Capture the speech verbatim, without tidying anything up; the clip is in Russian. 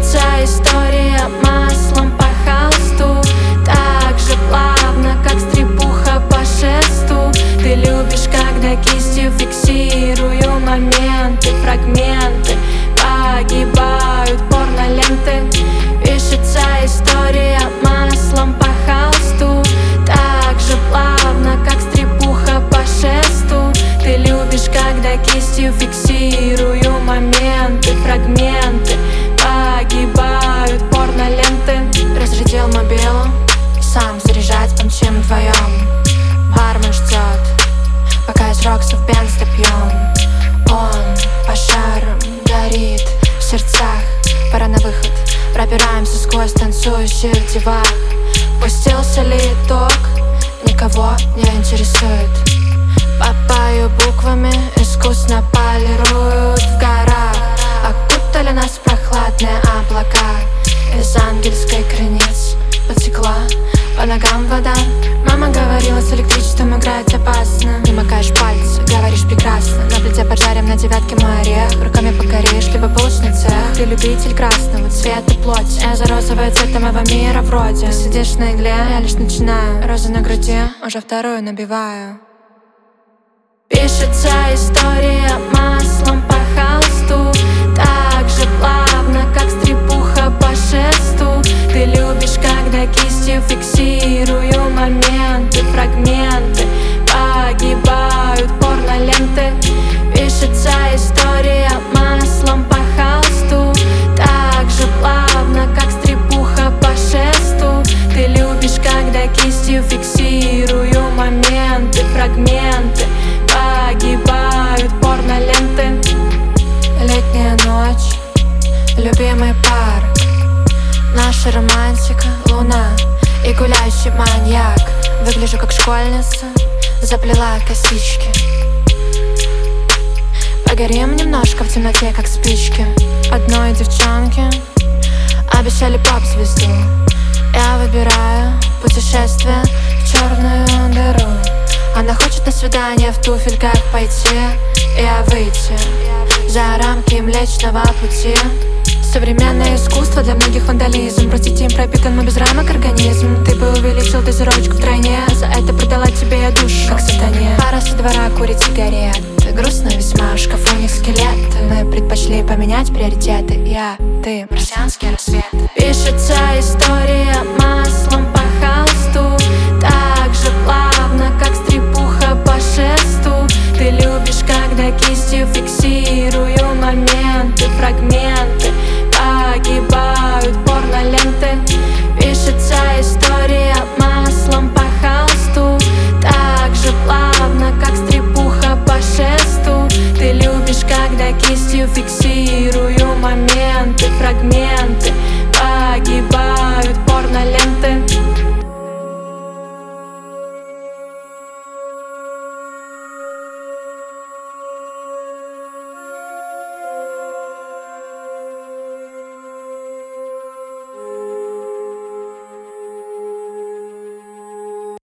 Пишется история маслом по холсту, так же плавно, как стрепуха по шесту. Ты любишь, когда кистью фиксирую моменты, фрагменты погибают порноленты. Пишется история маслом по холсту, так же плавно, как стрепуха по шесту. Ты любишь, когда кистью фиксирую моменты, фрагменты погибают порноленты. Разрядил мобилу, сам заряжать помчим вдвоем. Бармен ждет, пока из роксов бенз допьем. Он по шарам горит в сердцах, пора на выход. Пробираемся сквозь танцующих девах. Пустился ли итог, никого не интересует. Папаю буквами искусно полируют в горах. Окутали нас прохладные облака. Из ангельской крыницы потекла по ногам вода. Мама говорила, с электричеством играть опасно. Не макаешь пальцы, говоришь прекрасно. На плите поджарим на девятке мой орех. Руками покоришь, либо булочный цех. Ты любитель красного цвета плоти. Я за розовые цвета моего мира вроде. Ты сидишь на игле, я лишь начинаю. Розы на груди, уже вторую набиваю. Пишется история маслом по холсту, так же плавно, как стрепуха по шесту. Ты любишь, когда кистью фиксирую моменты, фрагменты погибают порноленты. Пишется история маслом по холсту, так же плавно, как стрепуха по шесту. Ты любишь, когда кистью фиксирую моменты, фрагменты погибают порноленты. Летняя ночь, любимый парк, наша романтика, луна и гуляющий маньяк. Выгляжу как школьница, заплела косички. Погорим немножко в темноте, как спички. Одной девчонке обещали поп-звезду. Я выбираю путешествие в черную дыру. Она хочет на свидание в туфельках пойти, и я выйти за рамки Млечного Пути. Современное искусство для многих вандализм. Простите, им пропитан, но без рамок организм. Ты бы увеличил дозировочку втройне, за это продала тебе я душу, как сатане. Пора со двора курить сигареты, грустно весьма, в шкафу у них скелеты. Мы предпочли поменять приоритеты, я, ты, марсианские рассветы. Пишется история маслом по холсту, так же плавно, как стрепуха по шесту. Ты любишь, когда кистью фиксирую моменты, фрагменты погибают порноленты. Пишется история маслом по